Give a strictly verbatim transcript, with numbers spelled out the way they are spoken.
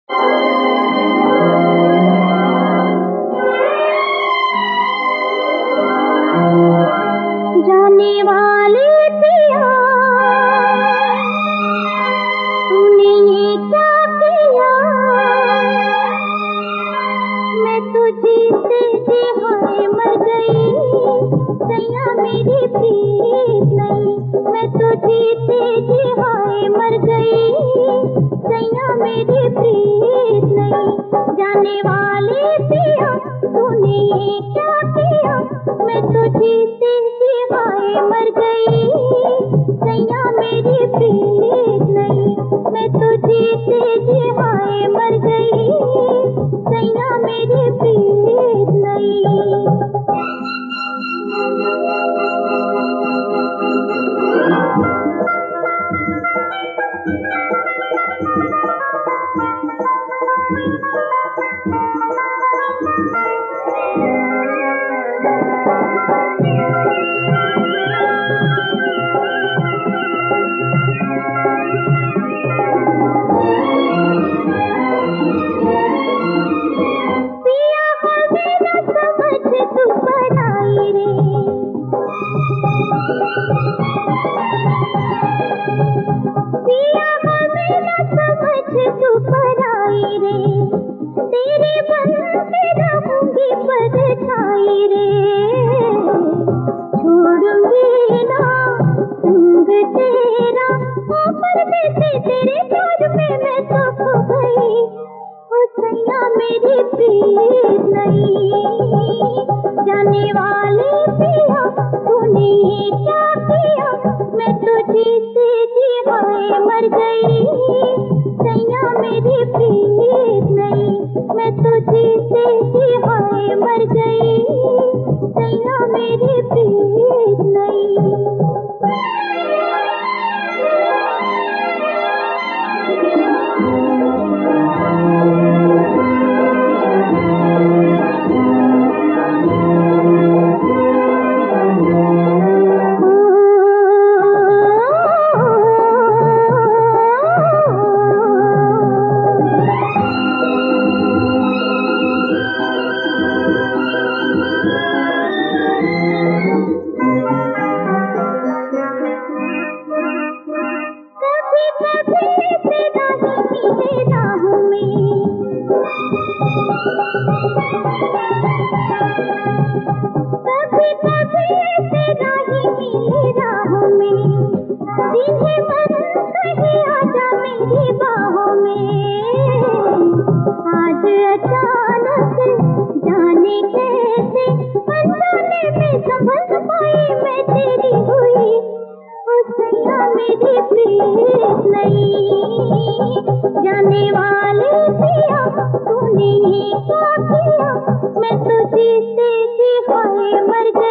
जाने वाले पिया, तूने ये क्या किया? मैं तुझे से जी हाय मर गई, सैया मेरी प्रीत नहीं। मैं तुझे से जी हाय मर गई, सैया मेरी प्रीत नहीं। जाने वाले पिया, तूने ये क्या किया? मैं तुझे से जी हाय मर गई, सैया मेरी प्रीत नहीं। मैं तुझे से जी हाय मर गई, सैया मेरी प्रीत नहीं। पिया हमें न समझ तू पराई रे, तेरे बन के रहूंगी परछाई रे। छोड़ूंगी ना संग तेरा, ऊपर से तेरे प्यार में मैं तो खो गई। ओ सैया मेरी प्रीत नहीं। जाने वाले पिया, तूने ये क्या किया? मैं तुझे से जी हाय मर गई, सैया मेरी प्रीत नहीं। मैं तुझे से जी हाय मर गई, सैया मेरी प्रीत नहीं। कभी कभी तेरा ही मिले राहों में, जिन्हें मन कहे आजा मेरी बाहों में। आज अचानक जाने कैसे अनजाने में संभल पाई मैं तेरी हुई। ओ सैया मेरी प्रीत नहीं। जाने वाले पिया, तूने ये क्या किया? मैं तुझे से जी हाय मर गई।